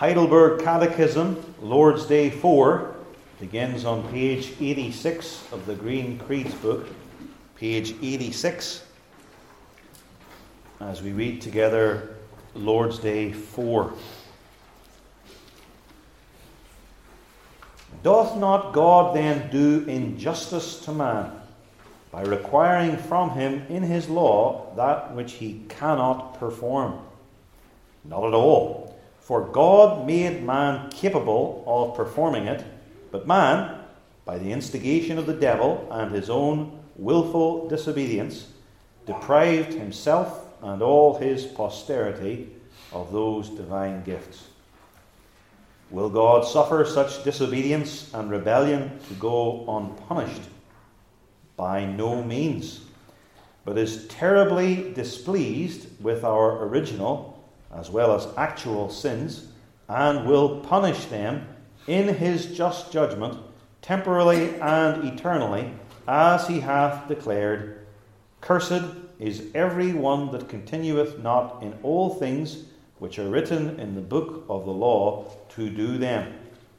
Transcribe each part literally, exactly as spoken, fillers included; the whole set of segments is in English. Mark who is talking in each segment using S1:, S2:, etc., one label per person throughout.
S1: Heidelberg Catechism, Lord's Day four, begins on page eighty-six of the Green Creeds book, page eighty-six, as we read together Lord's Day four. Doth not God then do injustice to man, by requiring from him in his law that which he cannot perform? Not at all. For God made man capable of performing it, but man, by the instigation of the devil and his own willful disobedience, deprived himself and all his posterity of those divine gifts. Will God suffer such disobedience and rebellion to go unpunished? By no means, but is terribly displeased with our original as well as actual sins, and will punish them in his just judgment, temporally and eternally, as he hath declared, Cursed is every one that continueth not in all things which are written in the book of the law to do them.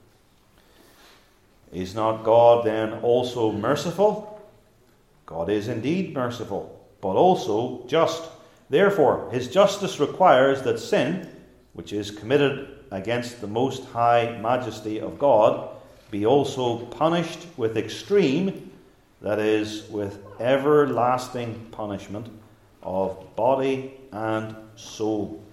S1: Is not God then also merciful? God is indeed merciful, but also just. Therefore, his justice requires that sin, which is committed against the most high majesty of God, be also punished with extreme, that is, with everlasting punishment of body and soul.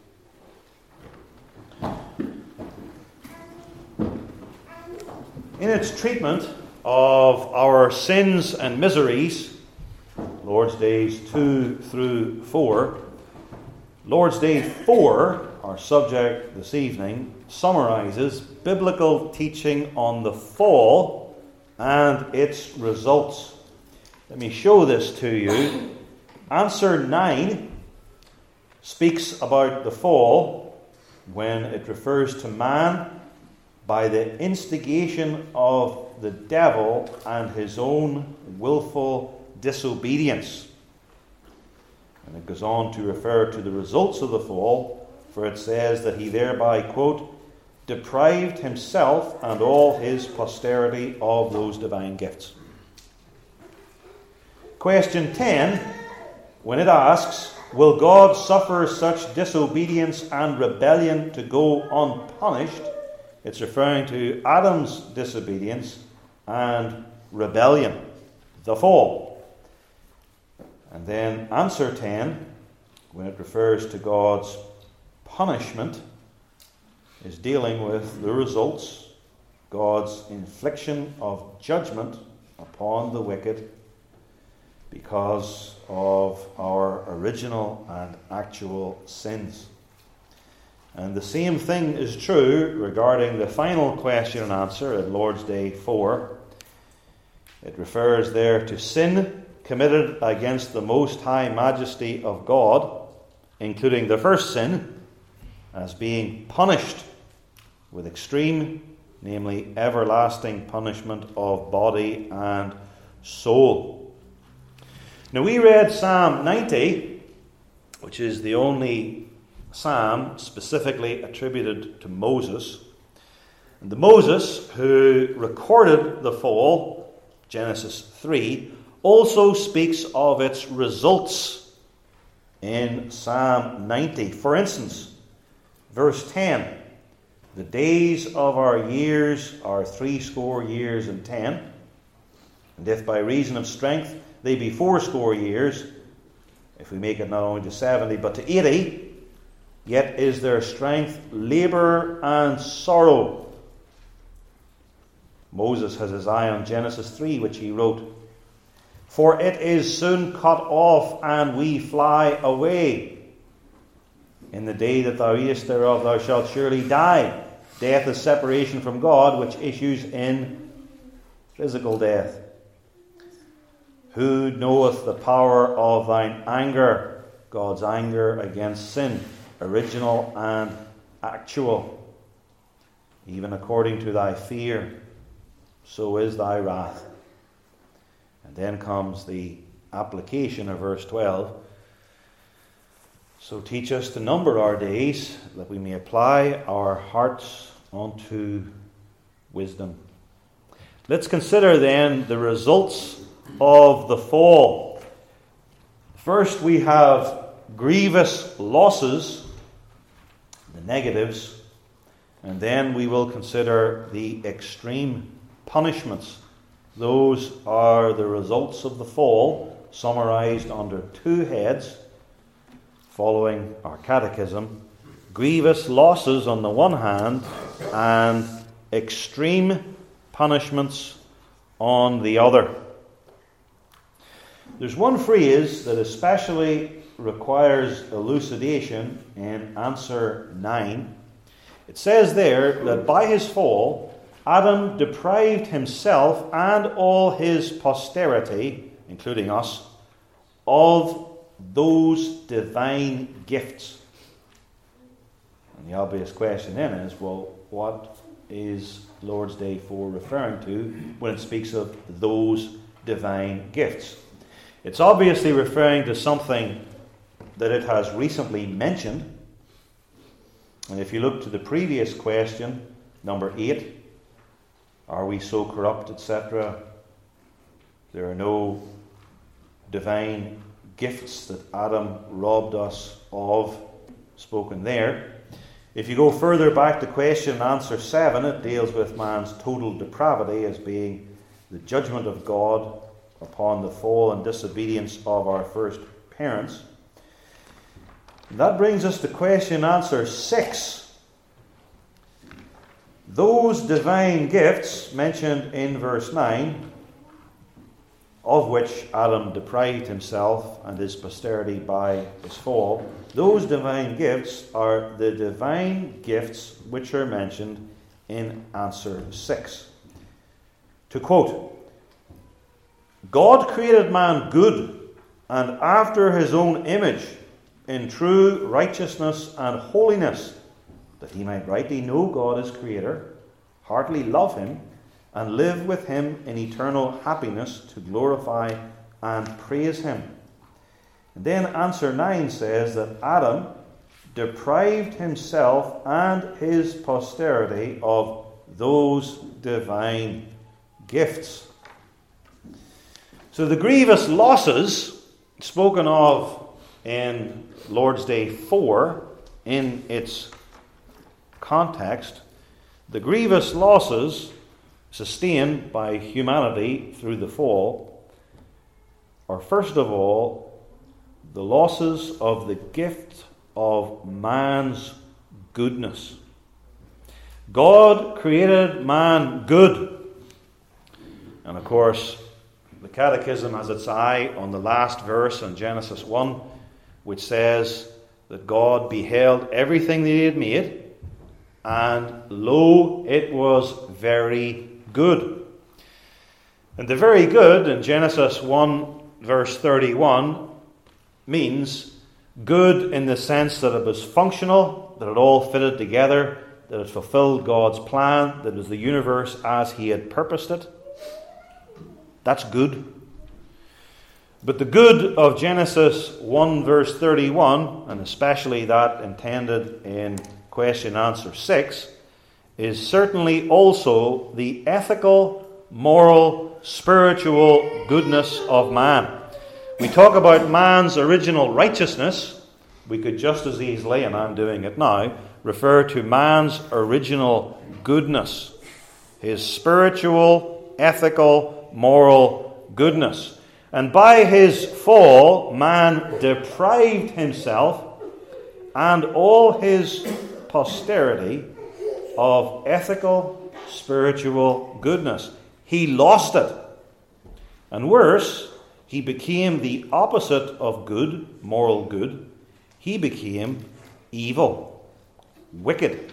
S1: In its treatment of our sins and miseries, Lord's Days two through four, Lord's Day four, our subject this evening, summarizes biblical teaching on the fall and its results. Let me show this to you. Answer nine speaks about the fall when it refers to man by the instigation of the devil and his own willful disobedience. And it goes on to refer to the results of the fall, for it says that he thereby, quote, deprived himself and all his posterity of those divine gifts. Question ten, when it asks, will God suffer such disobedience and rebellion to go unpunished? It's referring to Adam's disobedience and rebellion, the fall. And then answer ten, when it refers to God's punishment, is dealing with the results, God's infliction of judgment upon the wicked because of our original and actual sins. And the same thing is true regarding the final question and answer at Lord's Day four. It refers there to sin committed against the most high majesty of God, including the first sin, as being punished with extreme, namely everlasting punishment of body and soul. Now we read Psalm ninety, which is the only psalm specifically attributed to Moses. And the Moses who recorded the fall, Genesis three, also speaks of its results in Psalm ninety. For instance, verse ten, the days of our years are threescore years and ten, and if by reason of strength they be fourscore years, if we make it not only to seventy but to eighty, yet is their strength labour and sorrow. Moses has his eye on Genesis three, which he wrote, For it is soon cut off, and we fly away. In the day that thou eatest thereof, thou shalt surely die. Death is separation from God, which issues in physical death. Who knoweth the power of thine anger? God's anger against sin, original and actual. Even according to thy fear, so is thy wrath. And then comes the application of verse twelve. So teach us to number our days, that we may apply our hearts unto wisdom. Let's consider then the results of the fall. First, we have grievous losses, the negatives, and then we will consider the extreme punishments. Those are the results of the fall, summarized under two heads, following our catechism: grievous losses on the one hand, and extreme punishments on the other. There's one phrase that especially requires elucidation in answer nine. It says there that by his fall, Adam deprived himself and all his posterity, including us, of those divine gifts. And the obvious question then is, well, what is Lord's Day four referring to when it speaks of those divine gifts? It's obviously referring to something that it has recently mentioned. And if you look to the previous question, number eight, are we so corrupt, et cetera? There are no divine gifts that Adam robbed us of, spoken there. If you go further back to question and answer seven, it deals with man's total depravity as being the judgment of God upon the fall and disobedience of our first parents. And that brings us to question and answer six. Those divine gifts mentioned in verse nine, of which Adam deprived himself and his posterity by his fall, those divine gifts are the divine gifts which are mentioned in answer six. To quote, God created man good and after his own image, in true righteousness and holiness, that he might rightly know God as Creator, heartily love him, and live with him in eternal happiness to glorify and praise him. And then answer nine says that Adam deprived himself and his posterity of those divine gifts. So the grievous losses spoken of in Lord's Day four, in its context, the grievous losses sustained by humanity through the fall are first of all the losses of the gift of man's goodness. God created man good. And of course, the Catechism has its eye on the last verse in Genesis one, which says that God beheld everything that he had made, and lo, it was very good. And the very good in Genesis one verse thirty-one means good in the sense that it was functional, that it all fitted together, that it fulfilled God's plan, that it was the universe as he had purposed it. That's good. But the good of Genesis one verse thirty-one, and especially that intended in question answer six, is certainly also the ethical, moral, spiritual goodness of man. We talk about man's original righteousness. We could just as easily, and I'm doing it now, refer to man's original goodness. His spiritual, ethical, moral goodness. And by his fall, man deprived himself and all his posterity of ethical, spiritual goodness. He lost it. And worse, he became the opposite of good, moral good. He became evil, wicked.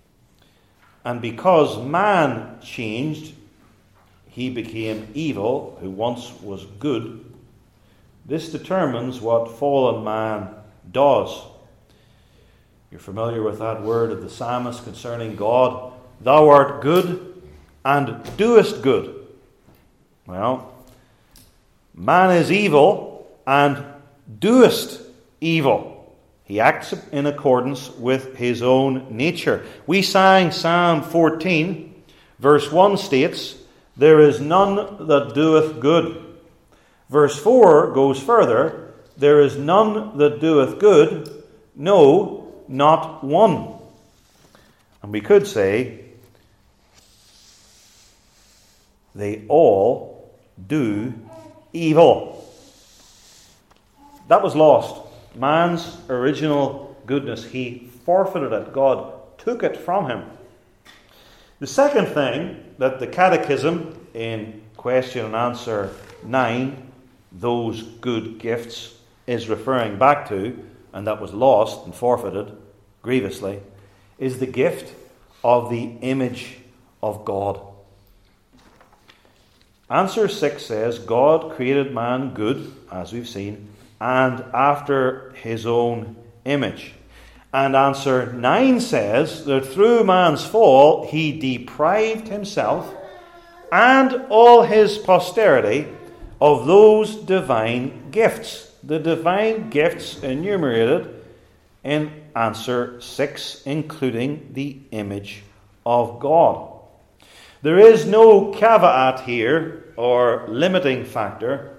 S1: And because man changed, he became evil, who once was good. This determines what fallen man does. You're familiar with that word of the psalmist concerning God. Thou art good and doest good. Well, man is evil and doest evil. He acts in accordance with his own nature. We sang Psalm fourteen, verse one states, "There is none that doeth good." Verse four goes further, "There is none that doeth good, no, not one." And we could say, they all do evil. That was lost. Man's original goodness, he forfeited it. God took it from him. The second thing that the Catechism in question and answer nine, those good gifts, is referring back to, and that was lost and forfeited grievously, is the gift of the image of God. Answer six says, God created man good, as we've seen, and after his own image. And answer nine says that through man's fall, he deprived himself and all his posterity of those divine gifts. The divine gifts enumerated in answer six, including the image of God. There is no caveat here or limiting factor.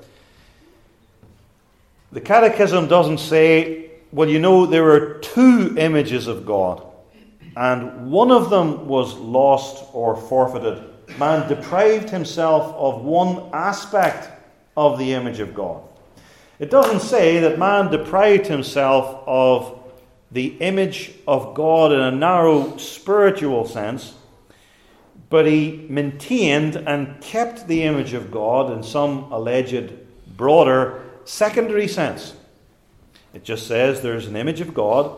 S1: The Catechism doesn't say, well, you know, there are two images of God, and one of them was lost or forfeited. Man deprived himself of one aspect of the image of God. It doesn't say that man deprived himself of the image of God in a narrow spiritual sense, but he maintained and kept the image of God in some alleged broader secondary sense. It just says there's an image of God,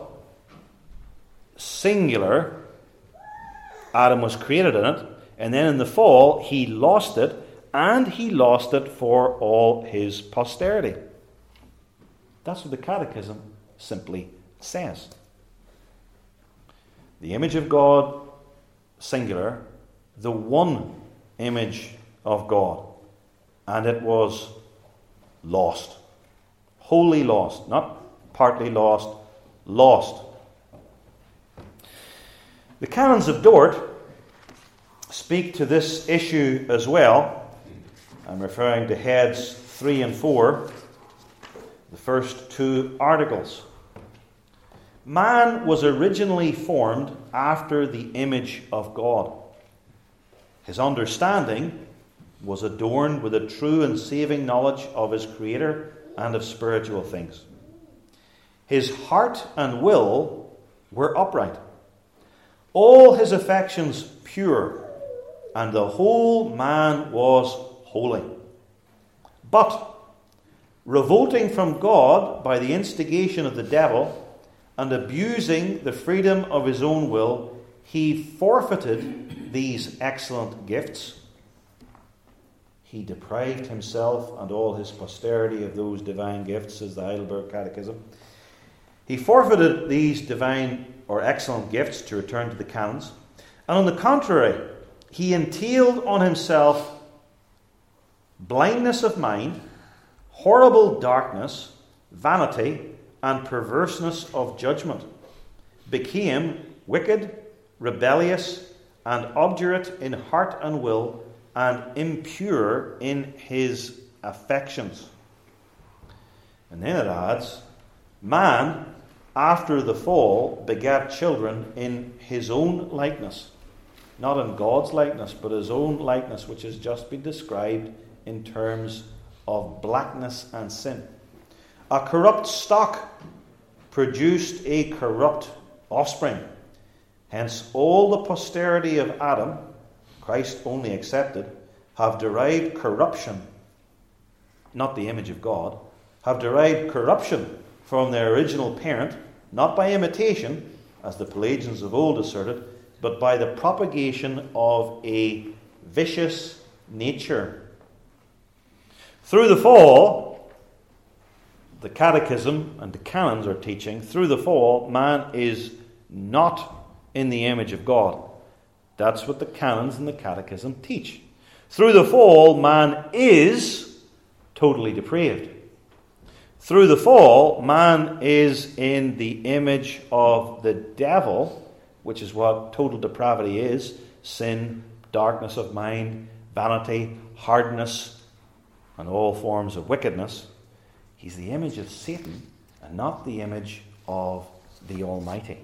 S1: singular. Adam was created in it, and then in the fall he lost it, and he lost it for all his posterity. That's what the Catechism simply says. The image of God, singular, the one image of God, and it was lost. Wholly lost, not partly lost, lost. The Canons of Dort speak to this issue as well. I'm referring to heads three and four, the first two articles. Man was originally formed after the image of God. His understanding was adorned with a true and saving knowledge of his Creator and of spiritual things. His heart and will were upright, all his affections pure, and the whole man was holy. But, revolting from God by the instigation of the devil and abusing the freedom of his own will, he forfeited these excellent gifts. He deprived himself and all his posterity of those divine gifts, says the Heidelberg Catechism. He forfeited these divine or excellent gifts, to return to the canons, and on the contrary, he entailed on himself blindness of mind, horrible darkness, vanity, and perverseness of judgment, became wicked, rebellious, and obdurate in heart and will, and impure in his affections. And then it adds, man, after the fall, begat children in his own likeness. Not in God's likeness, but his own likeness, which has just been described in terms of blackness and sin. A corrupt stock produced a corrupt offspring. Hence, all the posterity of Adam, Christ only accepted, have derived corruption, not the image of God, have derived corruption from their original parent, not by imitation, as the Pelagians of old asserted, but by the propagation of a vicious nature. Through the fall, the Catechism and the canons are teaching, through the fall, man is not in the image of God. That's what the canons and the Catechism teach. Through the fall, man is totally depraved. Through the fall, man is in the image of the devil, which is what total depravity is: sin, darkness of mind, vanity, hardness, and all forms of wickedness. He's the image of Satan and not the image of the Almighty.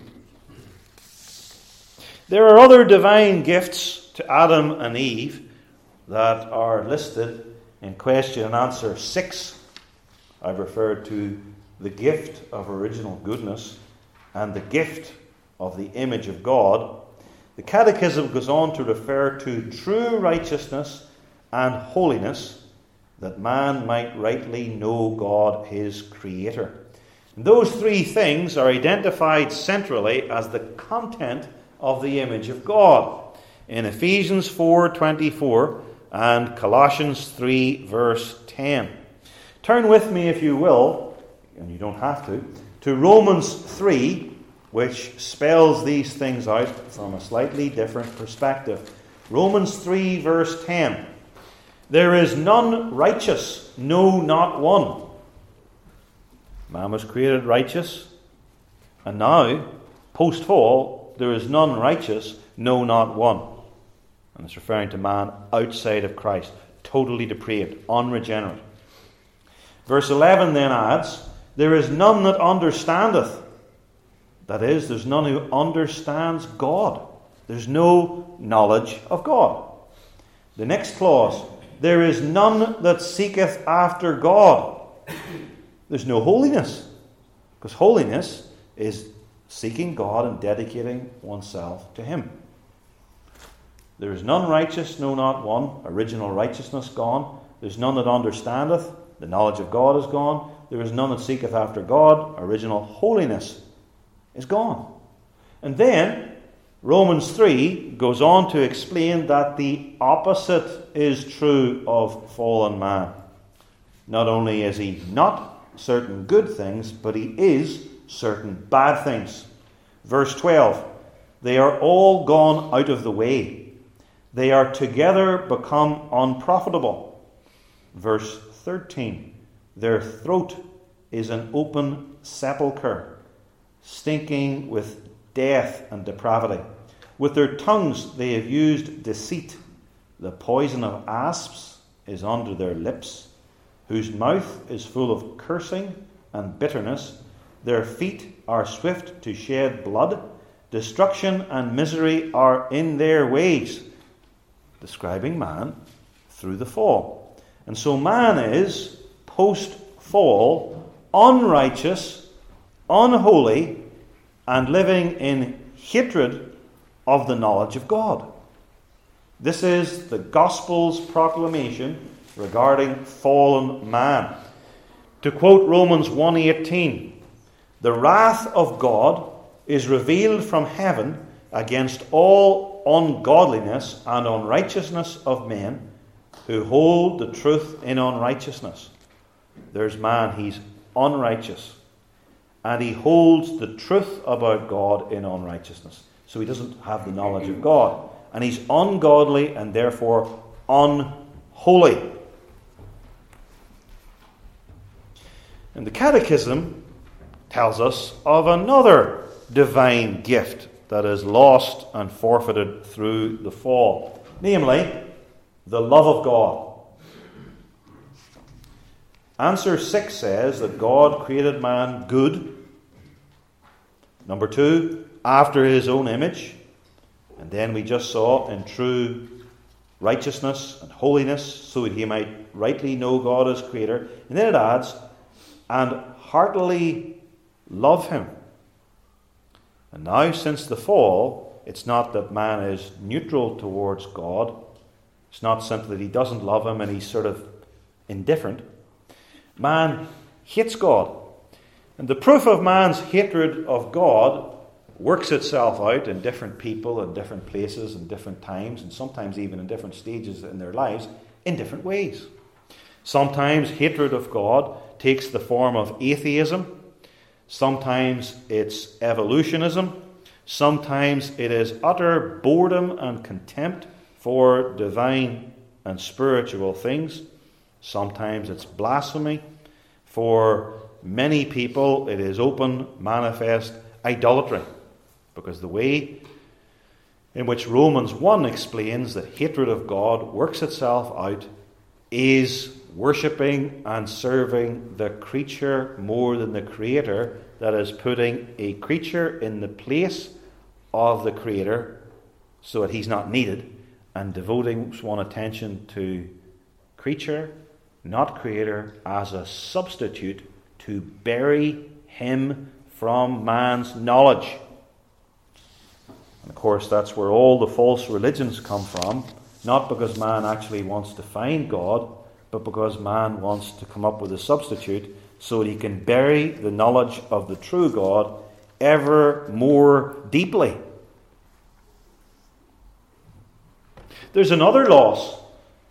S1: There are other divine gifts to Adam and Eve that are listed in question and answer six. I've referred to the gift of original goodness and the gift of the image of God. The Catechism goes on to refer to true righteousness and holiness, that man might rightly know God, his Creator. And those three things are identified centrally as the content of the image of God in Ephesians four twenty-four and Colossians three verse ten. Turn with me, if you will, and you don't have to, to Romans three, which spells these things out from a slightly different perspective. Romans three verse ten. There is none righteous, no, not one. Man was created righteous, and now, post-fall, there is none righteous, no, not one. And it's referring to man outside of Christ, totally depraved, unregenerate. Verse eleven then adds, there is none that understandeth. That is, there's none who understands God. There's no knowledge of God. The next clause, there is none that seeketh after God. There's no holiness, because holiness is seeking God and dedicating oneself to Him. There is none righteous, no, not one. Original righteousness gone. There's none that understandeth. The knowledge of God is gone. There is none that seeketh after God. Original holiness is gone. And then Romans three goes on to explain that the opposite is true of fallen man. Not only is he not certain good things, but he is certain bad things. Verse twelve, they are all gone out of the way. They are together become unprofitable. Verse thirteen, their throat is an open sepulchre, stinking with death and depravity. With their tongues they have used deceit. The poison of asps is under their lips, whose mouth is full of cursing and bitterness. Their feet are swift to shed blood. Destruction and misery are in their ways. Describing man through the fall. And so man is, post-fall, unrighteous, unholy, and living in hatred of the knowledge of God. This is the gospel's proclamation regarding fallen man. To quote Romans one eighteen, the wrath of God is revealed from heaven against all ungodliness and unrighteousness of men who hold the truth in unrighteousness. There's man, he's unrighteous, and he holds the truth about God in unrighteousness. So he doesn't have the knowledge of God, and he's ungodly and therefore unholy. And the Catechism tells us of another divine gift that is lost and forfeited through the fall, namely, the love of God. Answer six says that God created man good. Number two, after his own image. And then we just saw in true righteousness and holiness, so that he might rightly know God as Creator. And then it adds, and heartily love him. And now, since the fall, it's not that man is neutral towards God. It's not simply that he doesn't love him and he's sort of indifferent. Man hates God. And the proof of man's hatred of God works itself out in different people in different places and different times, and sometimes even in different stages in their lives, in different ways. Sometimes hatred of God takes the form of atheism. Sometimes it's evolutionism. Sometimes it is utter boredom and contempt for divine and spiritual things. Sometimes it's blasphemy for many people it is open, manifest idolatry. Because the way in which Romans one explains that hatred of God works itself out is worshipping and serving the creature more than the Creator, that is, putting a creature in the place of the Creator so that he's not needed, and devoting one's attention to creature, not Creator, as a substitute to bury him from man's knowledge. And of course, that's where all the false religions come from, not because man actually wants to find God, but because man wants to come up with a substitute so that he can bury the knowledge of the true God ever more deeply. There's another loss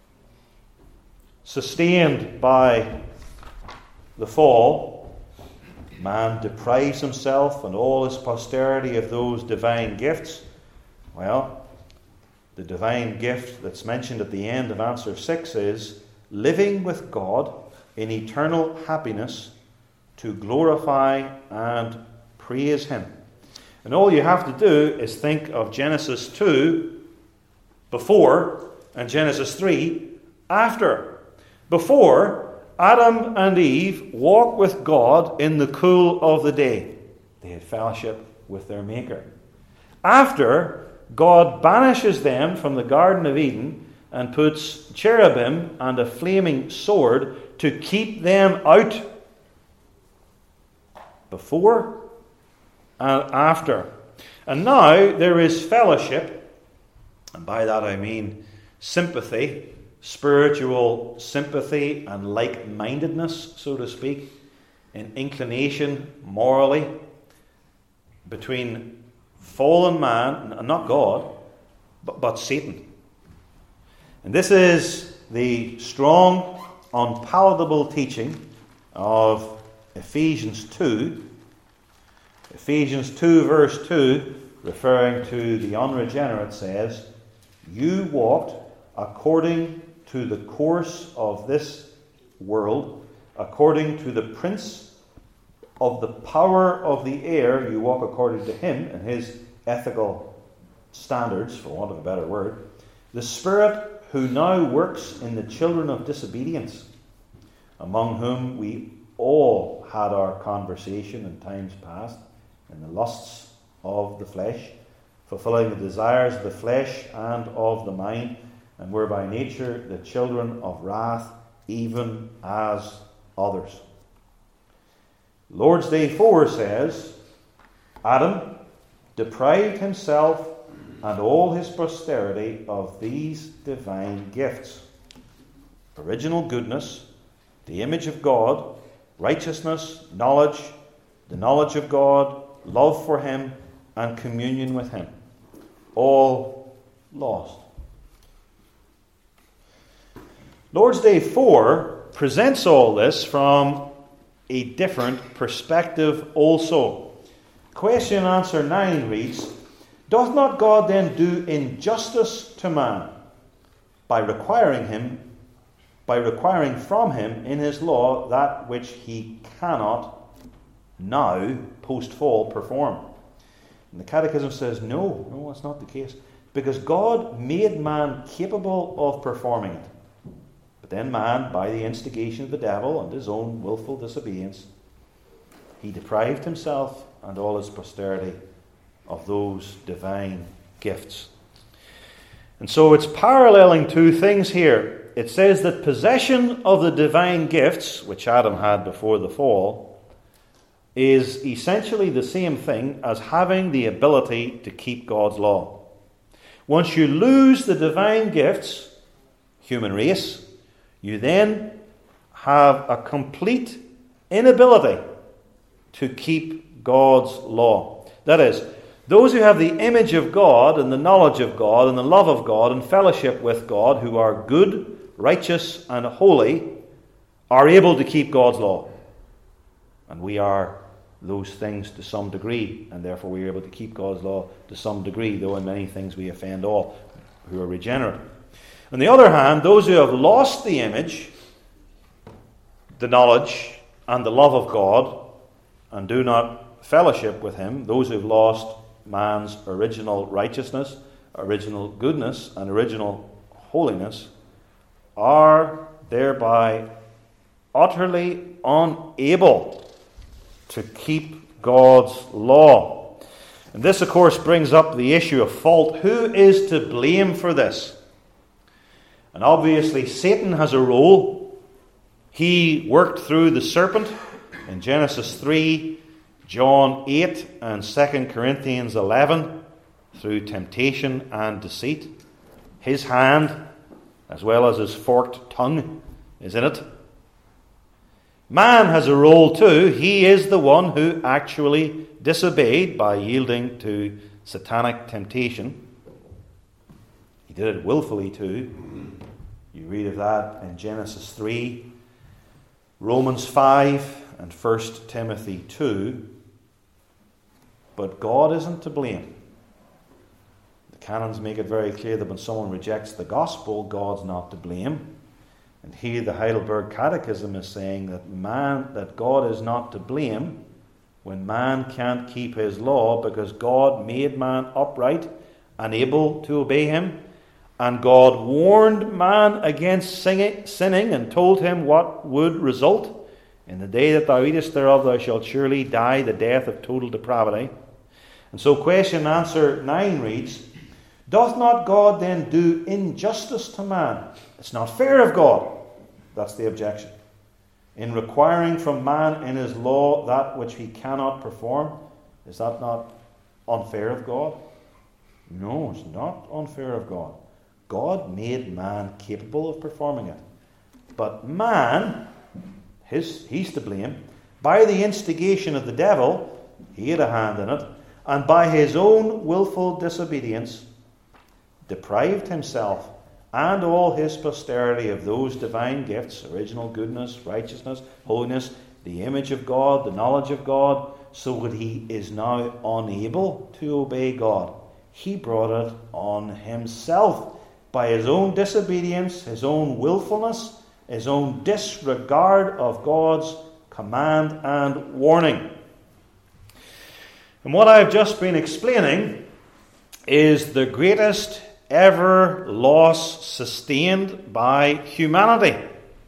S1: sustained by the fall. Man deprives himself and all his posterity of those divine gifts. Well, the divine gift that's mentioned at the end of answer six is living with God in eternal happiness to glorify and praise him. And all you have to do is think of Genesis two before and Genesis three after. Before, Adam and Eve walked with God in the cool of the day. They had fellowship with their Maker. After, God banishes them from the Garden of Eden and puts cherubim and a flaming sword to keep them out. Before and after. And now there is fellowship, and by that I mean sympathy, spiritual sympathy and like-mindedness, so to speak, in inclination morally between fallen man, and not God, but, but Satan. And this is the strong, unpalatable teaching of Ephesians two. Ephesians two verse two, referring to the unregenerate, says, "You walked according to the course of this world, according to the prince of the power of the air." You walk according to him and his ethical standards, for want of a better word. "The Spirit who now works in the children of disobedience, among whom we all had our conversation in times past, in the lusts of the flesh, fulfilling the desires of the flesh and of the mind, and were by nature the children of wrath, even as others." Lord's Day four says, Adam deprived himself and all his posterity of these divine gifts: original goodness, the image of God, righteousness, knowledge, the knowledge of God, love for him, and communion with him. All lost. Lord's Day four presents all this from a different perspective also. Question and answer nine reads, "Doth not God then do injustice to man by requiring him, by requiring from him in his law that which he cannot now, post-fall, perform?" And the Catechism says, no, no, that's not the case. Because God made man capable of performing it. But then man, by the instigation of the devil and his own willful disobedience, he deprived himself and all his posterity of those divine gifts. And so it's paralleling two things here. It says that possession of the divine gifts, which Adam had before the fall, is essentially the same thing as having the ability to keep God's law. Once you lose the divine gifts, human race, you then have a complete inability to keep God's law. That is, those who have the image of God and the knowledge of God and the love of God and fellowship with God, who are good, righteous, and holy, are able to keep God's law. And we are those things to some degree, and therefore we are able to keep God's law to some degree, though in many things we offend all who are regenerate. On the other hand, those who have lost the image, the knowledge, and the love of God, and do not fellowship with him, those who've lost man's original righteousness, original goodness, and original holiness, are thereby utterly unable to keep God's law. And this, of course, brings up the issue of fault. Who is to blame for this? And obviously, Satan has a role. He worked through the serpent in Genesis three, John eight, and Second Corinthians eleven through temptation and deceit. His hand, as well as his forked tongue, is in it. Man has a role too. He is the one who actually disobeyed by yielding to satanic temptation. He did it willfully too. You read of that in Genesis three, Romans five, and First Timothy two. But God isn't to blame. The canons make it very clear that when someone rejects the gospel, God's not to blame. And here the Heidelberg Catechism is saying that man, that God is not to blame when man can't keep his law, because God made man upright and able to obey him. And God warned man against sinning and told him what would result. In the day that thou eatest thereof, thou shalt surely die the death of total depravity. And so question and answer nine reads, doth not God then do injustice to man? It's not fair of God. That's the objection. In requiring from man in his law that which he cannot perform, is that not unfair of God? No, it's not unfair of God. God made man capable of performing it. But man, his, he's to blame. By the instigation of the devil, he had a hand in it, and by his own willful disobedience, deprived himself and all his posterity of those divine gifts, original goodness, righteousness, holiness, the image of God, the knowledge of God, so that he is now unable to obey God. He brought it on himself by his own disobedience, his own willfulness, his own disregard of God's command and warning. And what I've just been explaining is the greatest ever loss sustained by humanity.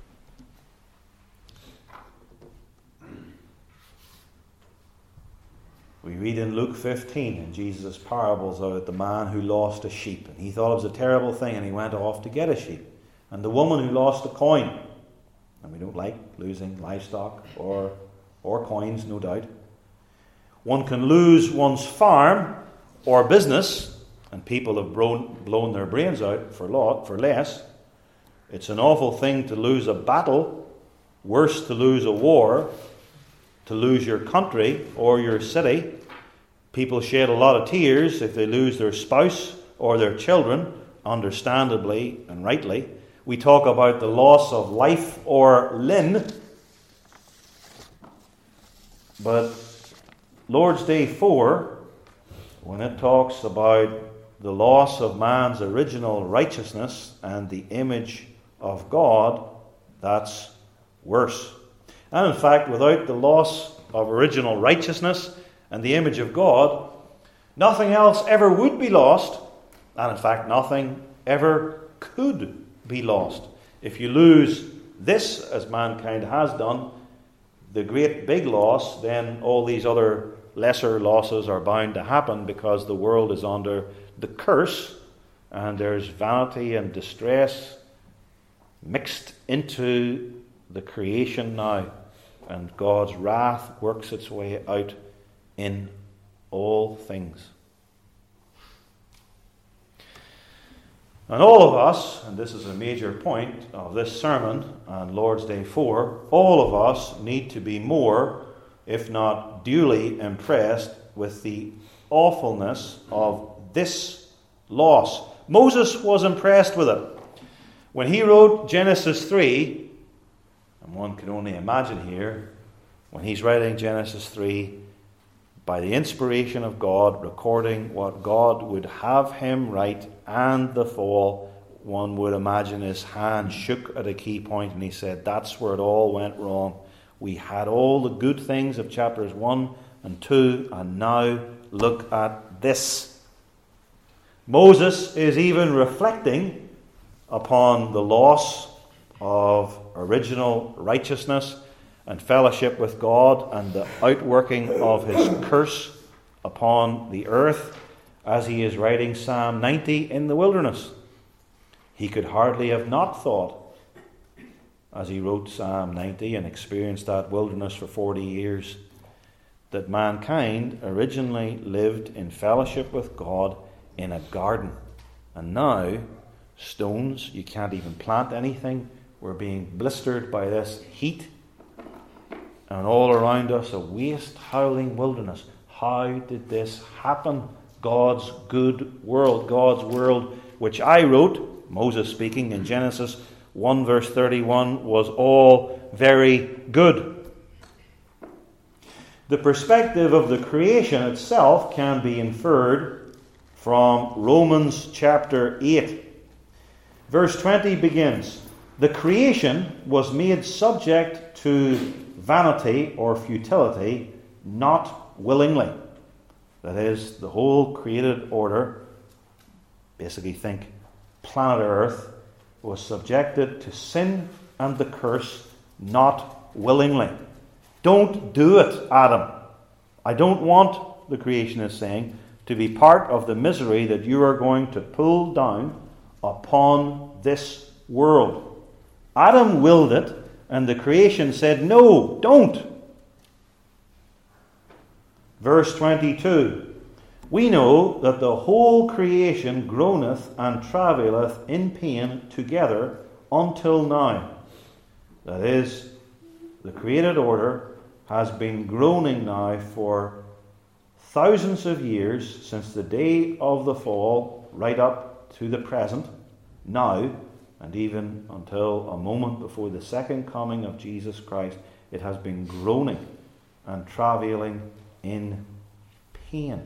S1: We read in Luke fifteen in Jesus' parables about the man who lost a sheep. And he thought it was a terrible thing and he went off to get a sheep. And the woman who lost a coin. And we don't like losing livestock or, or coins, no doubt. One can lose one's farm or business, and people have blown, blown their brains out for lot, for less. It's an awful thing to lose a battle, worse to lose a war, to lose your country or your city. People shed a lot of tears if they lose their spouse or their children, understandably and rightly. We talk about the loss of life or limb. But Lord's Day four, when it talks about the loss of man's original righteousness and the image of God, that's worse. And in fact, without the loss of original righteousness and the image of God, nothing else ever would be lost, and in fact, nothing ever could be lost. If you lose this, as mankind has done, the great big loss, then all these other lesser losses are bound to happen, because the world is under the curse, and there's vanity and distress mixed into the creation now, and God's wrath works its way out in all things. And all of us, and this is a major point of this sermon on Lord's Day four, all of us need to be more, if not duly, impressed with the awfulness of this loss. Moses was impressed with it. When he wrote Genesis three, and one can only imagine here, when he's writing Genesis three, by the inspiration of God, recording what God would have him write and the fall, one would imagine his hand shook at a key point and he said, that's where it all went wrong. We had all the good things of chapters one and two, and now look at this. Moses is even reflecting upon the loss of original righteousness and fellowship with God and the outworking of his curse upon the earth as he is writing Psalm ninety in the wilderness. He could hardly have not thought, as he wrote Psalm ninety and experienced that wilderness for forty years, that mankind originally lived in fellowship with God in a garden. And now, stones, you can't even plant anything. We're being blistered by this heat. And all around us, a waste, howling wilderness. How did this happen? God's good world, God's world, which I wrote, Moses speaking in Genesis one verse thirty-one, was all very good. The perspective of the creation itself can be inferred from Romans chapter eight. Verse twenty begins, "The creation was made subject to vanity or futility, not willingly." That is, the whole created order, basically think planet Earth, was subjected to sin and the curse, not willingly. Don't do it, Adam. I don't want, the creation is saying, to be part of the misery that you are going to pull down upon this world. Adam willed it, and the creation said, no, don't. Verse twenty-two, "We know that the whole creation groaneth and travaileth in pain together until now." That is, the created order has been groaning now for thousands of years, since the day of the fall, right up to the present, now, and even until a moment before the second coming of Jesus Christ. It has been groaning and travailing in pain.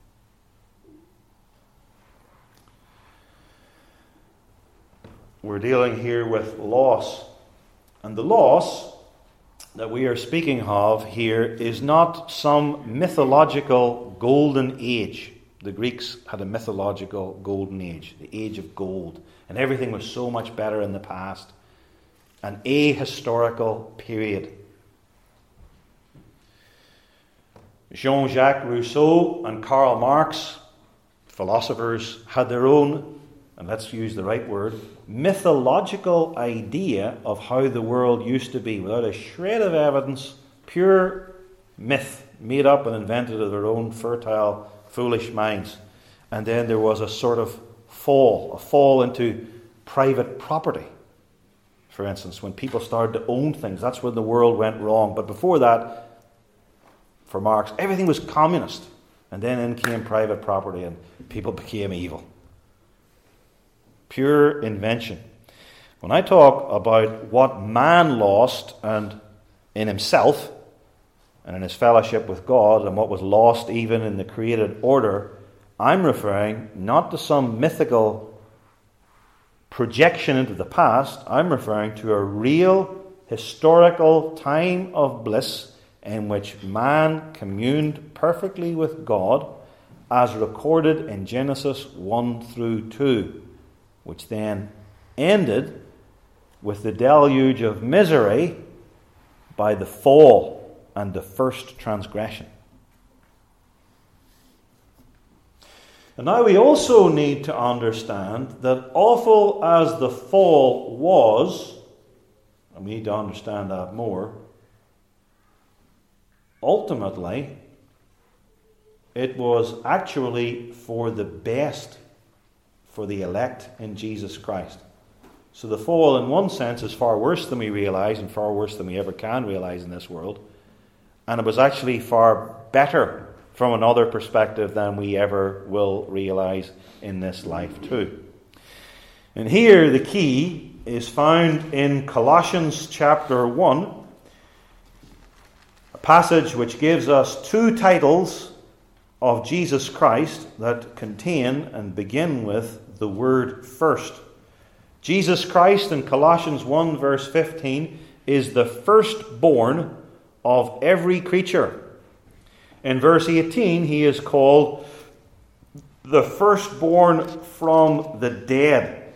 S1: We're dealing here with loss. And the loss that we are speaking of here is not some mythological golden age. The Greeks had a mythological golden age, the age of gold, and everything was so much better in the past. An ahistorical period. Jean-Jacques Rousseau and Karl Marx, philosophers, had their own, and let's use the right word, mythological idea of how the world used to be, without a shred of evidence, pure myth, made up and invented of their own fertile, foolish minds. And then there was a sort of fall, a fall into private property. For instance, when people started to own things, that's when the world went wrong. But before that, for Marx, everything was communist. And then in came private property and people became evil. Pure invention. When I talk about what man lost and in himself and in his fellowship with God, and what was lost even in the created order, I'm referring not to some mythical projection into the past. I'm referring to a real historical time of bliss in which man communed perfectly with God, as recorded in Genesis one through two, which then ended with the deluge of misery by the fall and the first transgression. And now we also need to understand that awful as the fall was, and we need to understand that more, ultimately, it was actually for the best for the elect in Jesus Christ. So the fall, in one sense, is far worse than we realize, and far worse than we ever can realize in this world. And it was actually far better from another perspective than we ever will realize in this life too. And here the key is found in Colossians chapter one, a passage which gives us two titles of Jesus Christ that contain and begin with the word first. Jesus Christ in Colossians one verse fifteen is the firstborn of every creature. In verse eighteen, he is called the firstborn from the dead.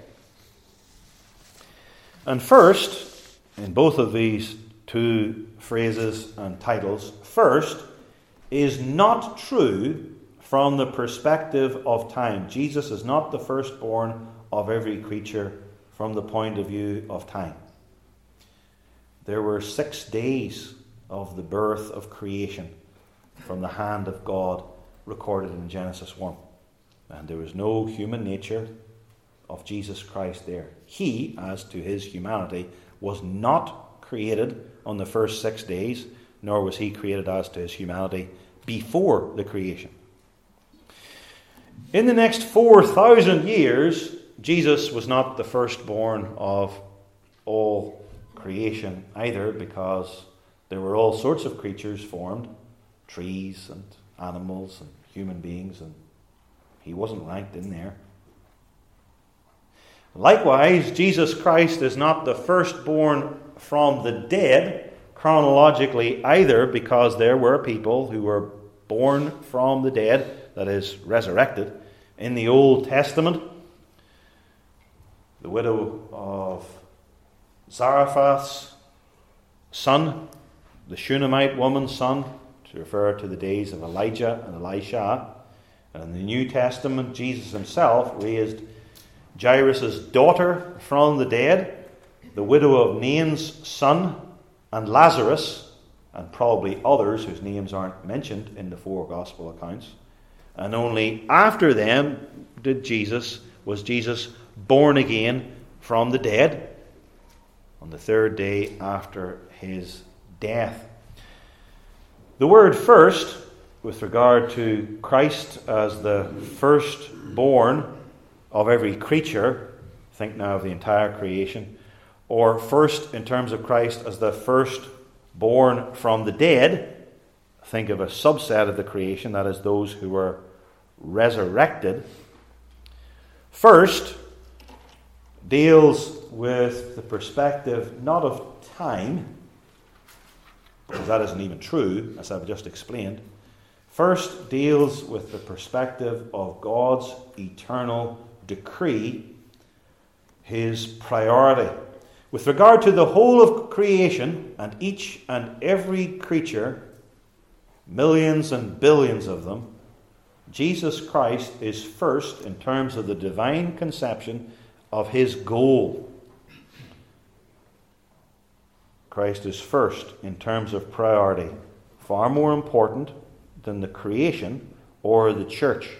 S1: And first, in both of these two phrases and titles, first is not true from the perspective of time. Jesus is not the firstborn of every creature from the point of view of time. There were six days of the birth of creation from the hand of God recorded in Genesis one. And there was no human nature of Jesus Christ there. He, as to his humanity, was not created on the first six days, nor was he created as to his humanity before the creation. In the next four thousand years, Jesus was not the firstborn of all creation either, because there were all sorts of creatures formed, trees and animals and human beings, and he wasn't ranked in there. Likewise, Jesus Christ is not the firstborn from the dead chronologically either, because there were people who were born from the dead, that is, resurrected, in the Old Testament. The widow of Zarephath's son, the Shunammite woman's son, to refer to the days of Elijah and Elisha. And in the New Testament, Jesus himself raised Jairus' daughter from the dead, the widow of Nain's son, and Lazarus, and probably others whose names aren't mentioned in the four gospel accounts. And only after them did Jesus, was Jesus born again from the dead on the third day after his death. The word first, with regard to Christ as the firstborn of every creature, think now of the entire creation, or first in terms of Christ as the firstborn from the dead, think of a subset of the creation, that is those who were resurrected. First deals with the perspective not of time, because that isn't even true, as I've just explained. First deals with the perspective of God's eternal decree, his priority. With regard to the whole of creation and each and every creature, millions and billions of them, Jesus Christ is first in terms of the divine conception of his goal. Christ is first in terms of priority, far more important than the creation or the church.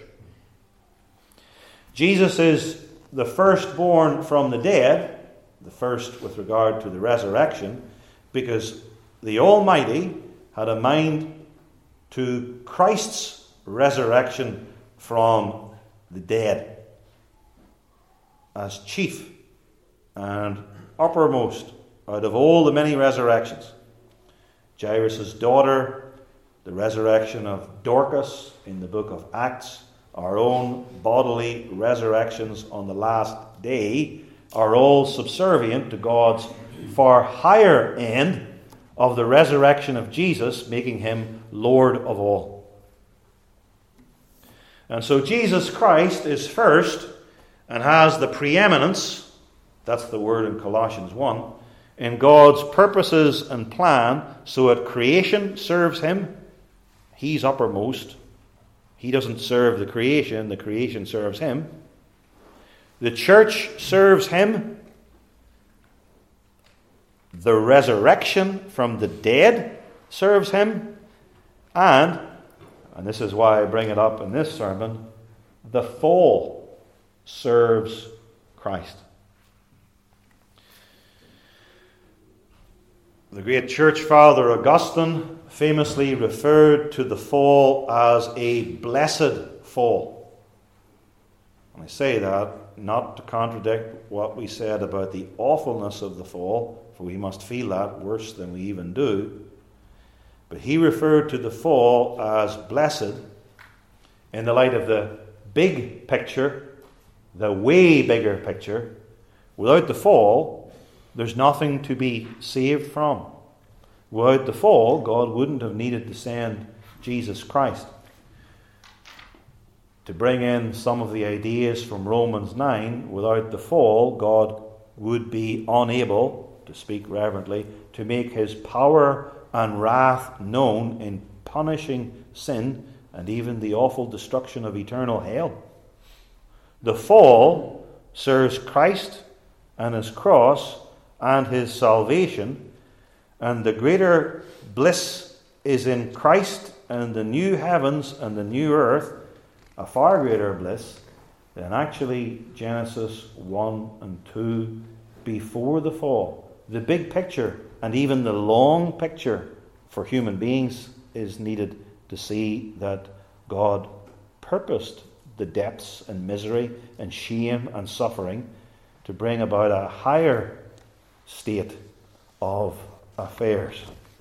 S1: Jesus is the firstborn from the dead, the first with regard to the resurrection, because the Almighty had a mind to Christ's resurrection from the dead as chief and uppermost out of all the many resurrections. Jairus' daughter, the resurrection of Dorcas in the book of Acts, our own bodily resurrections on the last day, are all subservient to God's far higher end of the resurrection of Jesus, making him Lord of all. And so Jesus Christ is first and has the preeminence, that's the word in Colossians one, in God's purposes and plan, so that creation serves him. He's uppermost. He doesn't serve the creation, the creation serves him. The church serves him. The resurrection from the dead serves him. And, and this is why I bring it up in this sermon, the fall serves Christ. The great church father Augustine famously referred to the fall as a blessed fall. And I say that not to contradict what we said about the awfulness of the fall, for we must feel that worse than we even do. But he referred to the fall as blessed in the light of the big picture, the way bigger picture. Without the fall, there's nothing to be saved from. Without the fall, God wouldn't have needed to send Jesus Christ. To bring in some of the ideas from Romans nine, without the fall, God would be unable, to speak reverently, to make his power and wrath known in punishing sin and even the awful destruction of eternal hell. The fall serves Christ and his cross and his salvation, and the greater bliss is in Christ and the new heavens and the new earth, a far greater bliss than actually Genesis one and two before the fall. The big picture and even the long picture for human beings is needed to see that God purposed the depths and misery and shame and suffering to bring about a higher state of affairs.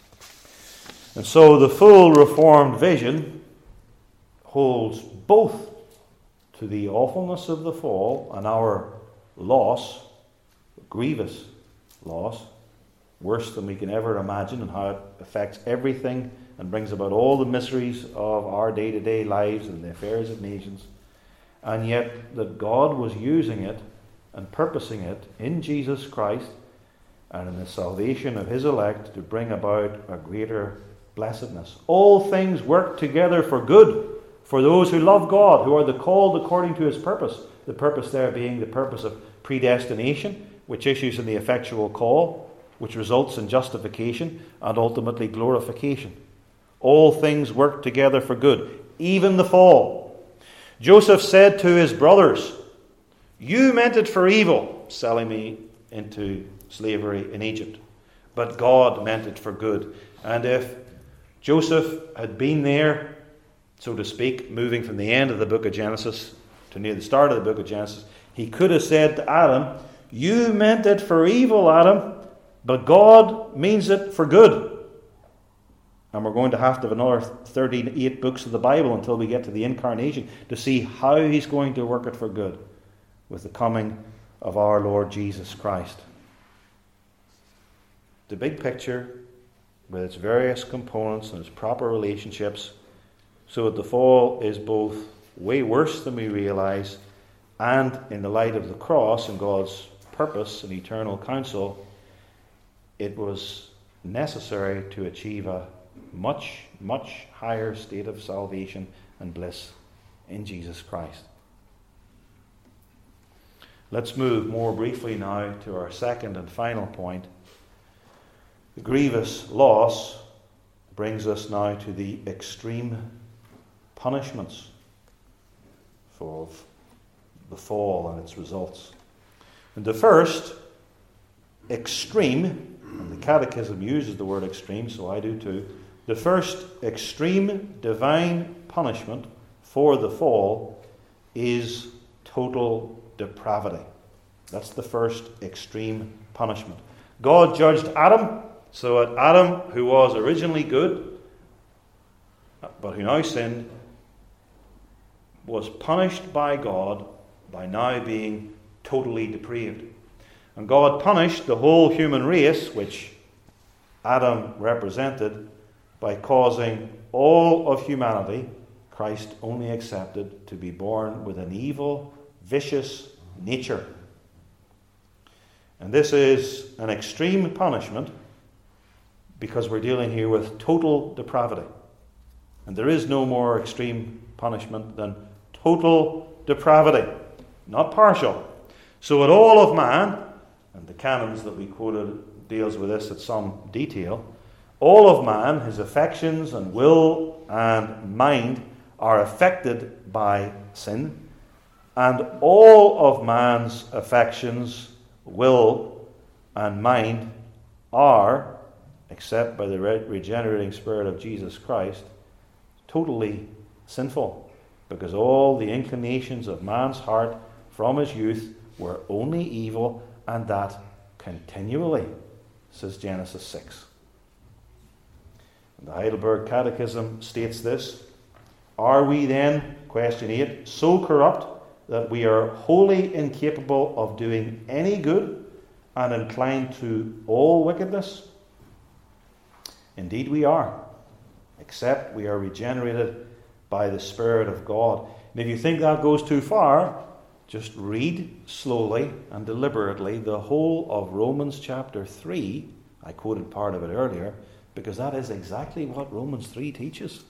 S1: And so the full Reformed vision holds both to the awfulness of the fall and our loss, grievous loss, worse than we can ever imagine, and how it affects everything and brings about all the miseries of our day-to-day lives and the affairs of nations, and yet that God was using it and purposing it in Jesus Christ and in the salvation of his elect to bring about a greater blessedness. All things work together for good for those who love God, who are the called according to his purpose. The purpose there being the purpose of predestination, which issues in the effectual call, which results in justification and ultimately glorification. All things work together for good, even the fall. Joseph said to his brothers, "You meant it for evil, selling me into slavery in Egypt, but God meant it for good." And if Joseph had been there, so to speak, moving from the end of the book of Genesis to near the start of the book of Genesis, he could have said to Adam, "You meant it for evil, Adam, but God means it for good." And we're going to have to have another thirty-eight books of the Bible until we get to the incarnation to see how he's going to work it for good with the coming of our Lord Jesus Christ. The big picture, with its various components and its proper relationships, so that the fall is both way worse than we realize, and in the light of the cross and God's purpose and eternal counsel, it was necessary to achieve a much, much higher state of salvation and bliss in Jesus Christ. Let's move more briefly now to our second and final point. The grievous loss brings us now to the extreme punishments for the fall and its results. And the first, extreme, and the Catechism uses the word extreme, so I do too. The first extreme divine punishment for the fall is total depravity. That's the first extreme punishment. God judged Adam, so that Adam, who was originally good, but who now sinned, was punished by God by now being totally depraved. And God punished the whole human race, which Adam represented, by causing all of humanity, Christ only accepted, to be born with an evil, vicious nature. And this is an extreme punishment because we're dealing here with total depravity. And there is no more extreme punishment than total depravity, not partial. So at all of man, and the canons that we quoted deals with this at some detail, all of man, his affections and will and mind are affected by sin, and all of man's affections, will and mind are, except by the regenerating Spirit of Jesus Christ, totally sinful, because all the inclinations of man's heart from his youth were only evil, and that continually, says Genesis six. The Heidelberg Catechism states this: "Are we then," question eight, "so corrupt that we are wholly incapable of doing any good and inclined to all wickedness?" Indeed we are, except we are regenerated by the Spirit of God. And if you think that goes too far, just read slowly and deliberately the whole of Romans chapter three. I quoted part of it earlier, because that is exactly what Romans three teaches.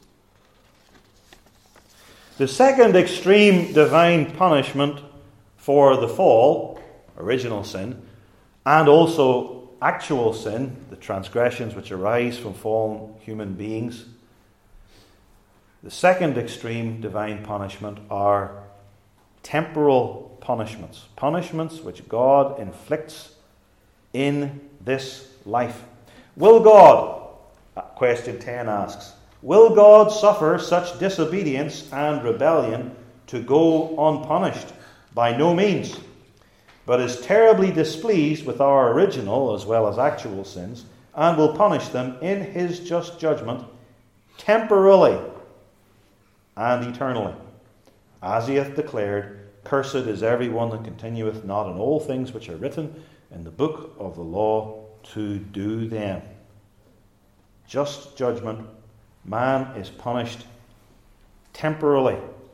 S1: The second extreme divine punishment for the fall, original sin, and also actual sin, the transgressions which arise from fallen human beings, the second extreme divine punishment are temporal punishments. Punishments which God inflicts in this life. Will God, question ten asks, will God suffer such disobedience and rebellion to go unpunished? By no means, but is terribly displeased with our original as well as actual sins, and will punish them in his just judgment temporally and eternally. As he hath declared, cursed is every one that continueth not in all things which are written in the book of the law to do them. Just judgment. Man is punished temporarily.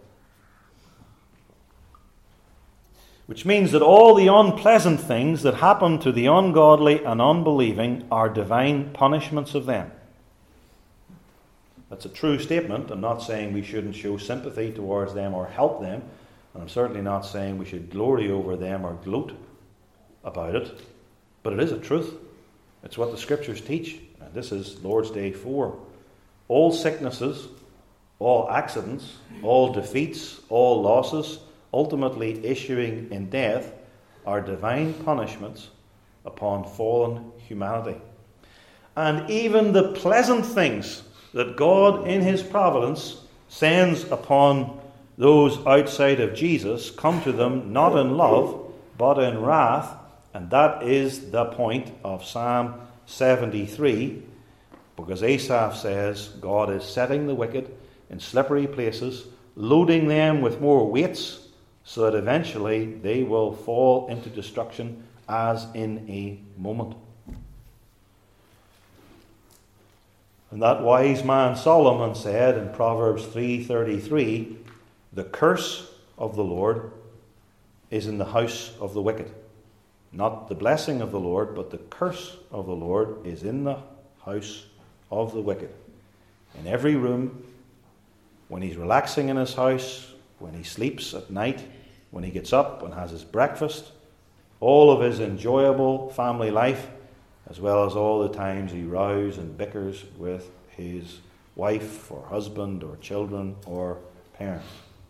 S1: Which means that all the unpleasant things that happen to the ungodly and unbelieving are divine punishments of them. That's a true statement. I'm not saying we shouldn't show sympathy towards them or help them. And I'm certainly not saying we should glory over them or gloat about it. But it is a truth. It's what the Scriptures teach. And this is Lord's Day four. All sicknesses, all accidents, all defeats, all losses, ultimately issuing in death, are divine punishments upon fallen humanity. And even the pleasant things that God in his providence sends upon those outside of Jesus come to them not in love but in wrath, and that is the point of Psalm seventy-three, because Asaph says God is setting the wicked in slippery places, loading them with more weights, so that eventually they will fall into destruction as in a moment. And that wise man Solomon said in Proverbs three thirty-three, the curse of the Lord is in the house of the wicked. Not the blessing of the Lord, but the curse of the Lord is in the house of the wicked. In every room, when he's relaxing in his house, when he sleeps at night, when he gets up and has his breakfast, all of his enjoyable family life, as well as all the times he rows and bickers with his wife or husband or children or parents.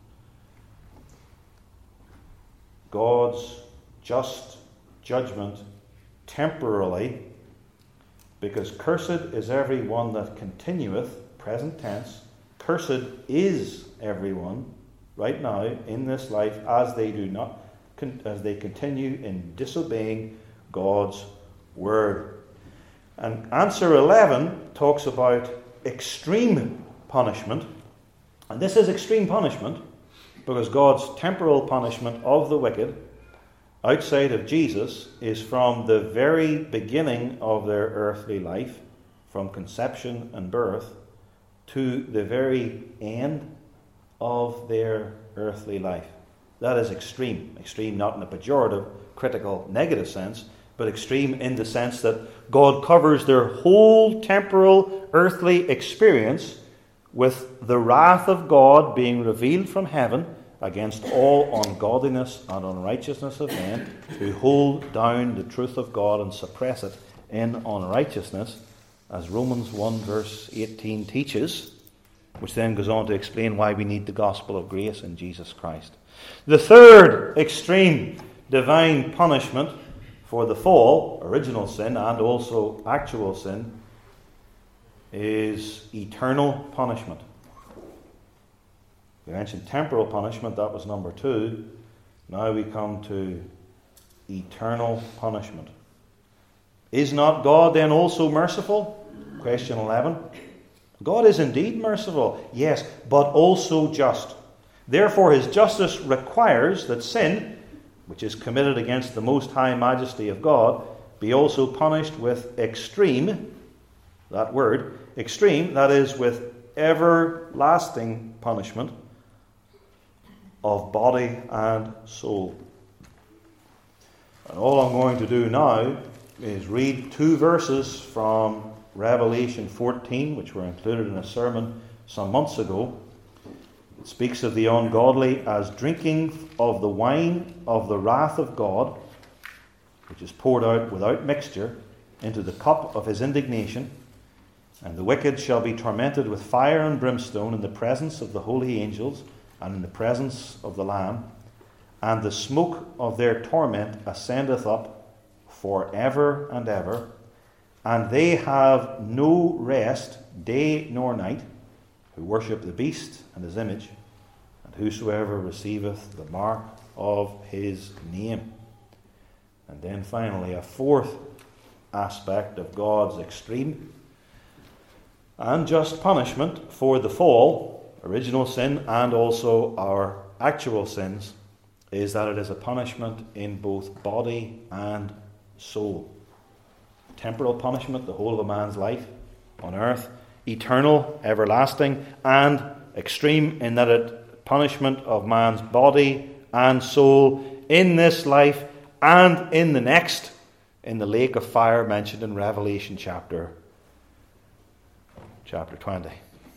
S1: God's just judgment temporarily, because cursed is every one that continueth, present tense, cursed is everyone right now in this life as they do not, as they continue in disobeying God's word. And answer eleven talks about extreme punishment. And this is extreme punishment because God's temporal punishment of the wicked outside of Jesus is from the very beginning of their earthly life, from conception and birth, to the very end of their earthly life. That is extreme. Extreme not in a pejorative, critical, negative sense, but extreme in the sense that God covers their whole temporal earthly experience with the wrath of God being revealed from heaven against all ungodliness and unrighteousness of men who hold down the truth of God and suppress it in unrighteousness, as Romans one verse eighteen teaches, which then goes on to explain why we need the gospel of grace in Jesus Christ. The third extreme divine punishment for the fall, original sin, and also actual sin, is eternal punishment. We mentioned temporal punishment, that was number two. Now we come to eternal punishment. Is not God then also merciful? Question eleven. God is indeed merciful, yes, but also just. Therefore his justice requires that sin, which is committed against the most high majesty of God, be also punished with extreme, that word, extreme, that is with everlasting punishment of body and soul. And all I'm going to do now is read two verses from Revelation fourteen, which were included in a sermon some months ago. It speaks of the ungodly as drinking of the wine of the wrath of God, which is poured out without mixture into the cup of his indignation. And the wicked shall be tormented with fire and brimstone in the presence of the holy angels and in the presence of the Lamb. And the smoke of their torment ascendeth up for ever and ever. And they have no rest day nor night, who worship the beast and his image, and whosoever receiveth the mark of his name. And then finally, a fourth aspect of God's extreme and just punishment for the fall, original sin, and also our actual sins, is that it is a punishment in both body and soul. Temporal punishment, the whole of a man's life on earth, eternal, everlasting, and extreme in that it punishment of man's body and soul in this life and in the next, in the lake of fire mentioned in Revelation chapter chapter twenty.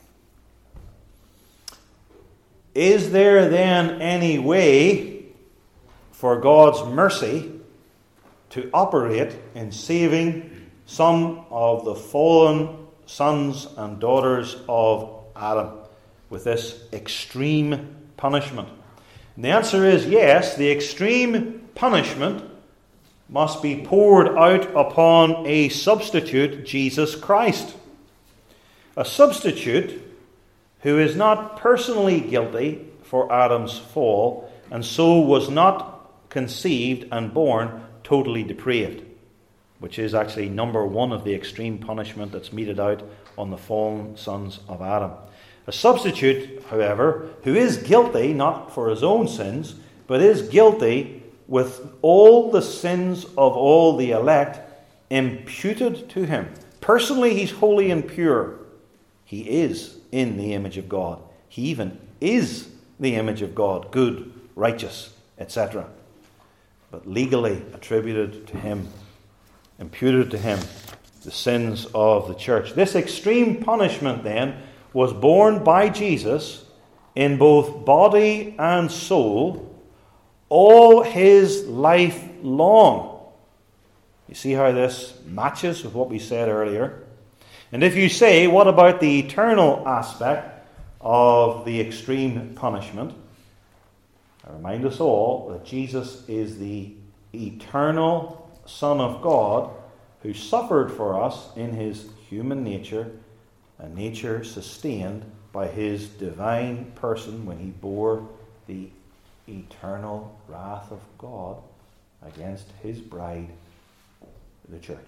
S1: Is there then any way for God's mercy to operate in saving some of the fallen sons and daughters of Adam with this extreme punishment? And the answer is yes. The extreme punishment must be poured out upon a substitute, Jesus Christ. A substitute who is not personally guilty for Adam's fall, and so was not conceived and born totally depraved, which is actually number one of the extreme punishment that's meted out on the fallen sons of Adam. A substitute, however, who is guilty, not for his own sins, but is guilty with all the sins of all the elect imputed to him. Personally, he's holy and pure. He is in the image of God. He even is the image of God, good, righteous, et cetera. But legally attributed to him, imputed to him, the sins of the church. This extreme punishment, then, was borne by Jesus in both body and soul all his life long. You see how this matches with what we said earlier? And if you say, what about the eternal aspect of the extreme punishment? I remind us all that Jesus is the eternal Son of God who suffered for us in his human nature, a nature sustained by his divine person when he bore the eternal wrath of God against his bride, the church.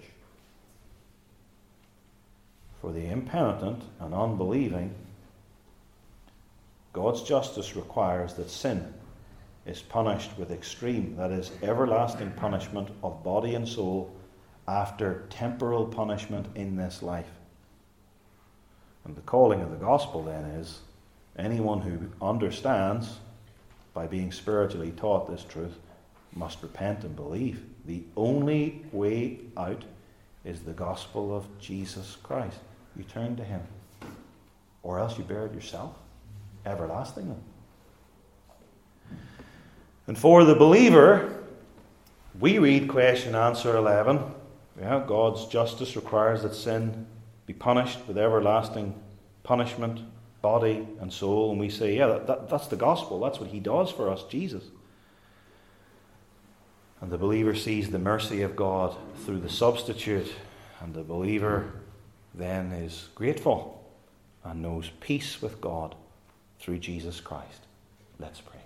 S1: For the impenitent and unbelieving, God's justice requires that sin is punished with extreme, that is, everlasting punishment of body and soul after temporal punishment in this life. And the calling of the gospel then is anyone who understands by being spiritually taught this truth must repent and believe. The only way out is the gospel of Jesus Christ. You turn to him, or else you bear it yourself, everlastingly. And for the believer, we read question answer eleven. Yeah, God's justice requires that sin be punished with everlasting punishment, body and soul. And we say, yeah, that, that, that's the gospel. That's what he does for us, Jesus. And the believer sees the mercy of God through the substitute. And the believer then is grateful and knows peace with God through Jesus Christ. Let's pray.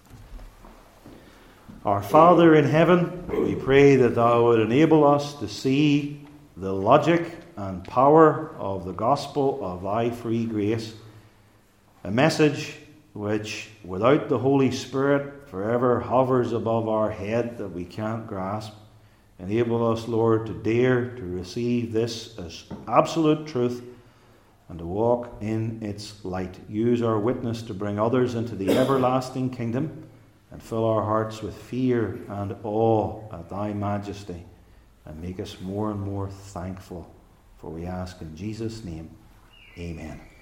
S1: Our Father in heaven, we pray that thou would enable us to see the logic and power of the gospel of thy free grace, a message which, without the Holy Spirit, forever hovers above our head that we can't grasp, Enable us, Lord, to dare to receive this as absolute truth and to walk in its light. Use our witness to bring others into the everlasting kingdom, and fill our hearts with fear and awe at thy majesty, and make us more and more thankful. For we ask in Jesus' name, amen.